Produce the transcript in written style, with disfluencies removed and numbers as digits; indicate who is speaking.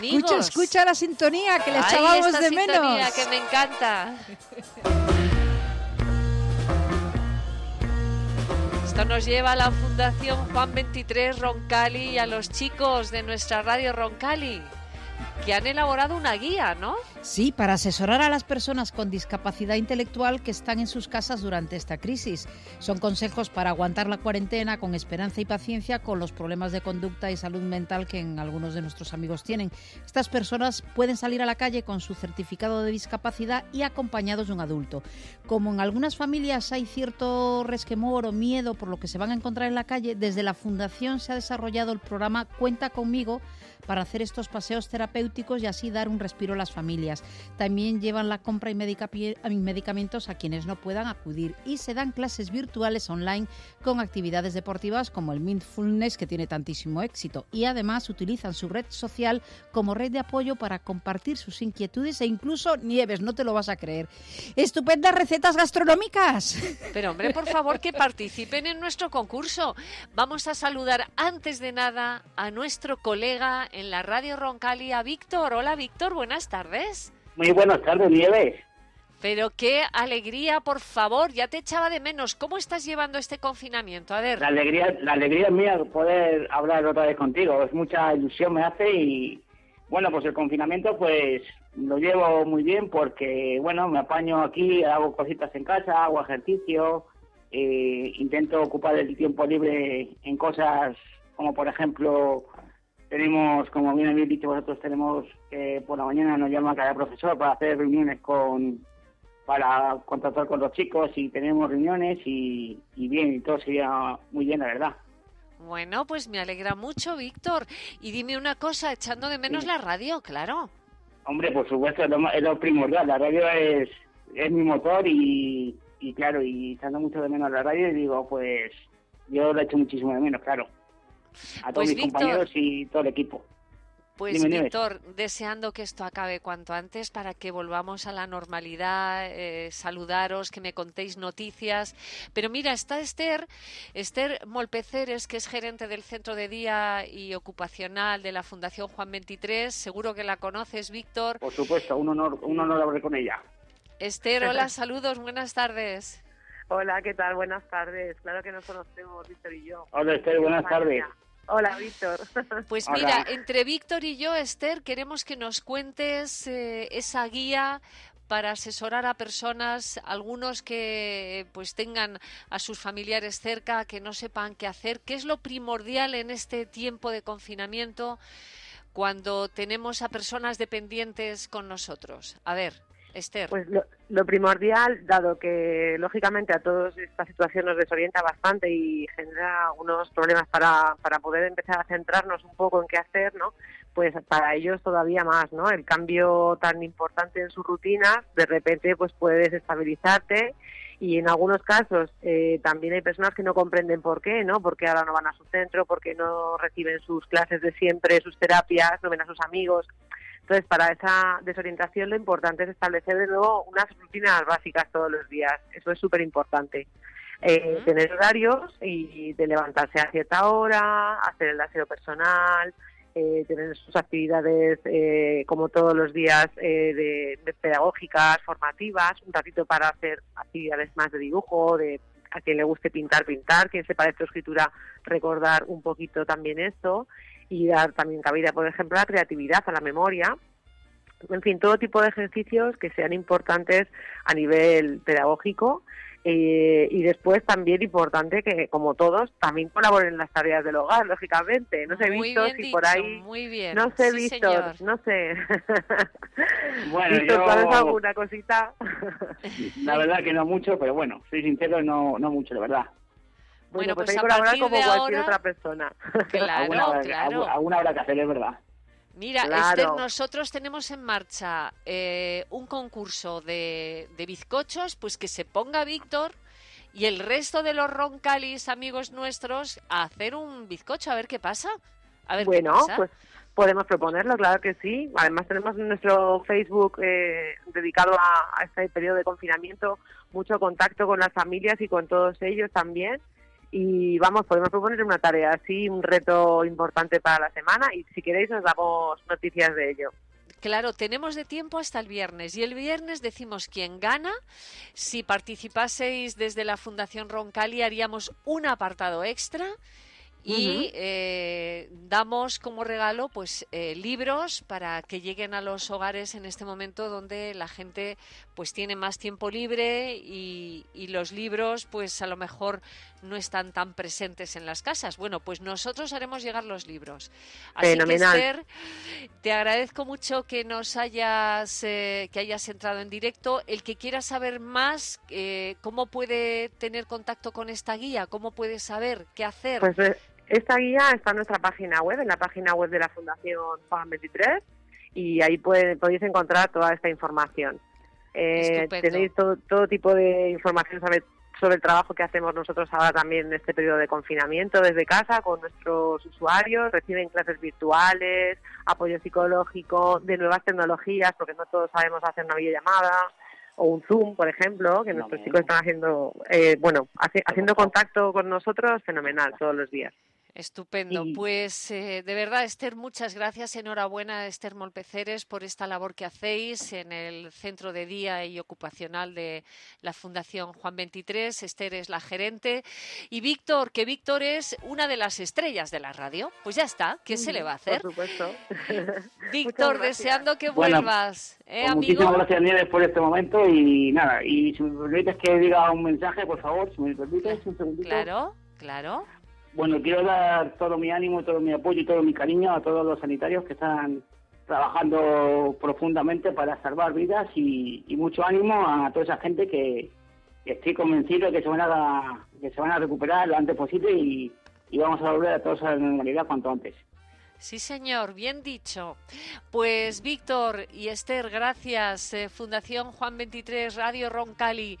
Speaker 1: Escucha la sintonía, que le
Speaker 2: Ay,
Speaker 1: echábamos
Speaker 2: esta
Speaker 1: de
Speaker 2: sintonía
Speaker 1: menos.
Speaker 2: que me encanta. Esto nos lleva a la Fundación Juan 23 Roncali y a los chicos de nuestra radio Roncali, que han elaborado una guía, ¿no?
Speaker 1: Sí, para asesorar a las personas con discapacidad intelectual que están en sus casas durante esta crisis. Son consejos para aguantar la cuarentena con esperanza y paciencia con los problemas de conducta y salud mental que algunos de nuestros amigos tienen. Estas personas pueden salir a la calle con su certificado de discapacidad y acompañados de un adulto. Como en algunas familias hay cierto resquemor o miedo por lo que se van a encontrar en la calle, desde la Fundación se ha desarrollado el programa Cuenta Conmigo para hacer estos paseos terapéuticos y así dar un respiro a las familias. También llevan la compra y medicamentos a quienes no puedan acudir y se dan clases virtuales online con actividades deportivas como el Mindfulness, que tiene tantísimo éxito, y además utilizan su red social como red de apoyo para compartir sus inquietudes e incluso, Nieves, no te lo vas a creer, estupendas recetas gastronómicas.
Speaker 2: Pero hombre, por favor, que participen en nuestro concurso. Vamos a saludar antes de nada a nuestro colega en la radio Roncali, a Víctor. Hola Víctor, buenas tardes.
Speaker 3: Muy buenas tardes, Nieves.
Speaker 2: Pero qué alegría, por favor, ya te echaba de menos. ¿Cómo estás llevando este confinamiento? A ver.
Speaker 3: La alegría es mía poder hablar otra vez contigo. Es mucha ilusión me hace y, bueno, pues el confinamiento pues lo llevo muy bien porque, bueno, me apaño aquí, hago cositas en casa, hago ejercicio, intento ocupar el tiempo libre en cosas como, por ejemplo, tenemos, como bien habéis dicho vosotros, tenemos que por la mañana nos llama cada profesor para hacer reuniones para contactar con los chicos y tenemos reuniones y bien, y todo sería muy bien, la verdad.
Speaker 2: Bueno, pues me alegra mucho, Víctor. Y dime una cosa, echando de menos la radio, claro.
Speaker 3: Hombre, por supuesto, es lo primordial. La radio es mi motor y claro, y echando mucho de menos la radio y digo, pues yo lo echo muchísimo de menos, claro. A todos
Speaker 2: Pues,
Speaker 3: mis
Speaker 2: Víctor,
Speaker 3: compañeros y todo el equipo.
Speaker 2: Pues
Speaker 3: Dime,
Speaker 2: Víctor, deseando que esto acabe cuanto antes para que volvamos a la normalidad, saludaros, que me contéis noticias. Pero mira, está Esther Molpeceres, que es gerente del Centro de Día y Ocupacional de la Fundación Juan 23. Seguro que la conoces, Víctor.
Speaker 3: Por supuesto, un honor hablar con ella.
Speaker 2: Esther, hola, saludos, buenas tardes.
Speaker 4: Hola, ¿qué tal? Buenas tardes. Claro que nos conocemos, Víctor y yo.
Speaker 3: Hola, Esther, buenas tardes.
Speaker 4: Hola, Víctor.
Speaker 2: Pues
Speaker 3: Hola.
Speaker 2: mira, entre Víctor y yo, Esther, queremos que nos cuentes esa guía para asesorar a personas, algunos que pues tengan a sus familiares cerca, que no sepan qué hacer. ¿Qué es lo primordial en este tiempo de confinamiento cuando tenemos a personas dependientes con nosotros? A ver, Esther.
Speaker 4: Pues lo primordial, dado que lógicamente a todos esta situación nos desorienta bastante y genera algunos problemas para poder empezar a centrarnos un poco en qué hacer, ¿no? Pues para ellos todavía más, ¿no? El cambio tan importante en sus rutinas, de repente pues puede desestabilizarte y en algunos casos también hay personas que no comprenden por qué, ¿no? Porque ahora no van a su centro, porque no reciben sus clases de siempre, sus terapias, no ven a sus amigos. Entonces, para esa desorientación lo importante es establecer de nuevo unas rutinas básicas todos los días. Eso es súper importante. Tener horarios y de levantarse a cierta hora, hacer el aseo personal, tener sus actividades como todos los días de pedagógicas, formativas, un ratito para hacer actividades más de dibujo, a quien le guste pintar, quien sepa de escritura, recordar un poquito también esto y dar también cabida, por ejemplo, a la creatividad, a la memoria. En fin, todo tipo de ejercicios que sean importantes a nivel pedagógico y después también importante que, como todos, también colaboren en las tareas del hogar, lógicamente. No sé, Víctor, si por ahí...
Speaker 2: Muy bien.
Speaker 4: No sé,
Speaker 2: Sí,
Speaker 4: Víctor,
Speaker 2: señor.
Speaker 4: no sé.
Speaker 3: Bueno,
Speaker 4: Víctor, ¿sabes alguna cosita?
Speaker 3: La verdad que no mucho, pero bueno, soy sincero, no mucho, la verdad.
Speaker 2: Bueno, pues
Speaker 4: hay
Speaker 2: a
Speaker 4: que colaborar
Speaker 2: partir
Speaker 4: como
Speaker 2: de
Speaker 4: cualquier
Speaker 2: ahora...
Speaker 4: otra persona.
Speaker 2: Claro, claro.
Speaker 3: Alguna habrá que hacer, es verdad.
Speaker 2: Mira,
Speaker 4: Claro.
Speaker 2: Esther, nosotros tenemos en marcha un concurso de bizcochos, pues que se ponga Víctor y el resto de los Roncalis, amigos nuestros, a hacer un bizcocho, a ver qué pasa. A ver
Speaker 4: Bueno,
Speaker 2: qué pasa.
Speaker 4: pues podemos proponerlo, claro que sí. Además tenemos en nuestro Facebook dedicado a este periodo de confinamiento mucho contacto con las familias y con todos ellos también. y vamos, podemos proponer una tarea así, un reto importante para la semana y si queréis os damos noticias de ello.
Speaker 2: Claro, tenemos de tiempo hasta el viernes y el viernes decimos quién gana. Si participaseis desde la Fundación Roncalli haríamos un apartado extra y damos como regalo pues libros para que lleguen a los hogares en este momento donde la gente pues tiene más tiempo libre y los libros pues a lo mejor no están tan presentes en las casas. Bueno, pues nosotros haremos llegar los libros. Así
Speaker 4: Fenomenal.
Speaker 2: que Esther, te agradezco mucho que nos hayas entrado en directo. El que quiera saber más, ¿cómo puede tener contacto con esta guía? ¿Cómo puede saber qué hacer?
Speaker 4: Pues esta guía está en nuestra página web, en la página web de la Fundación Juan 23, y ahí podéis encontrar toda esta información. Tenéis todo tipo de información sobre el trabajo que hacemos nosotros ahora también en este periodo de confinamiento desde casa con nuestros usuarios. Reciben clases virtuales, apoyo psicológico, de nuevas tecnologías, porque no todos sabemos hacer una videollamada o un Zoom, por ejemplo, que nuestros chicos están haciendo, haciendo contacto con nosotros, fenomenal, todos los días.
Speaker 2: Estupendo. Pues de verdad, Esther, muchas gracias. Enhorabuena, Esther Molpeceres, por esta labor que hacéis en el Centro de Día y Ocupacional de la Fundación Juan 23. Esther es la gerente. Y Víctor, que Víctor es una de las estrellas de la radio. Pues ya está, ¿qué se le va a hacer?
Speaker 4: Por supuesto.
Speaker 2: Víctor, deseando que vuelvas.
Speaker 3: Pues muchísimas gracias, Nieves, por este momento. Y nada, y si me permites que diga un mensaje, por favor, si me permites, un segundito.
Speaker 2: Claro.
Speaker 3: Bueno, quiero dar todo mi ánimo, todo mi apoyo y todo mi cariño a todos los sanitarios que están trabajando profundamente para salvar vidas y mucho ánimo a toda esa gente que estoy convencido de que se van a recuperar lo antes posible y vamos a volver a todos a la normalidad cuanto antes.
Speaker 2: Sí, señor, bien dicho. Pues Víctor y Esther, gracias. Fundación Juan 23, Radio Roncalli.